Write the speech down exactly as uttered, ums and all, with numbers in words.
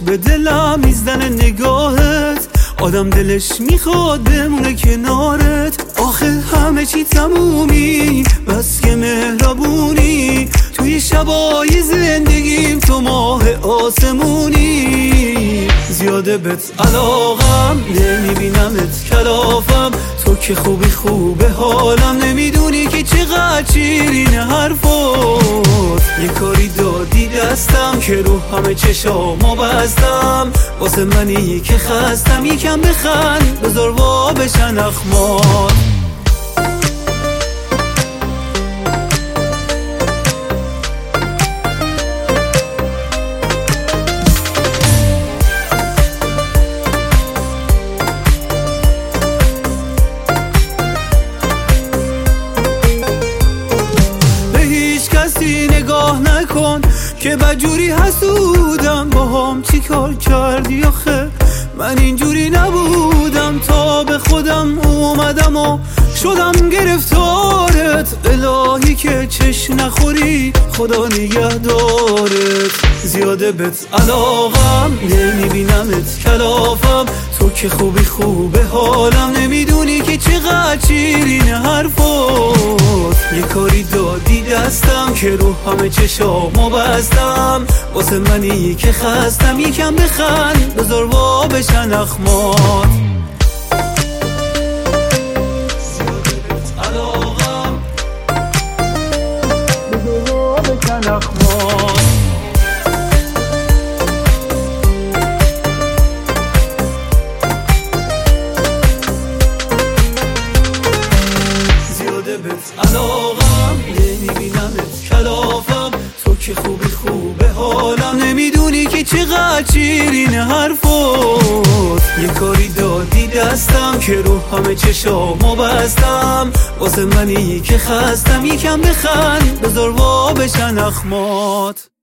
به دلم میزنه نگاهت، آدم دلش میخواد بمونه کنارت. آخه همه چی تمومی بس که مهربونی، توی شبای زندگیم تو ماه آسمونی. زیاده بهت علاقم، نمیبینمت کلافم، تو که خوبی خوبه حالم، نمیدونی که چقدر شیرینه حرفات. یه کاری دادی دستم که رو همه چشامو بستم، واسه منی که خستم یکم بخند بذار وا بشن اخمات. کسی نگاه نکن که بدجوری حسودم، با هم چی کار کردی آخه؟ من اینجوری نبودم، تا به خودم اومدم و شدم گرفتارت. الهی که چش نخوری خدا نگهدارت. زیاده بهت علاقم، نمیبینمت کلافم، تو که خوبی خوبه حالم، نمیدونی که چقدر شیرینه حرفات. یه کاری دادی دستم که رو همه چشامو بستم، واسه منی که خستم یکم بخند بذار وا بشن اخمات. زیاده بهت علاقم، بذار وا بشن اخمات. بهت علاقم، نمیبینمت کلافم، تو که خوبی خوبه حالم، نمیدونی که چقدر شیرینه حرفات. یه کاری دادی دستم که رو همه چشامو بستم، واسه منی که خستم یکم بخند بذار وا بشن اخمات.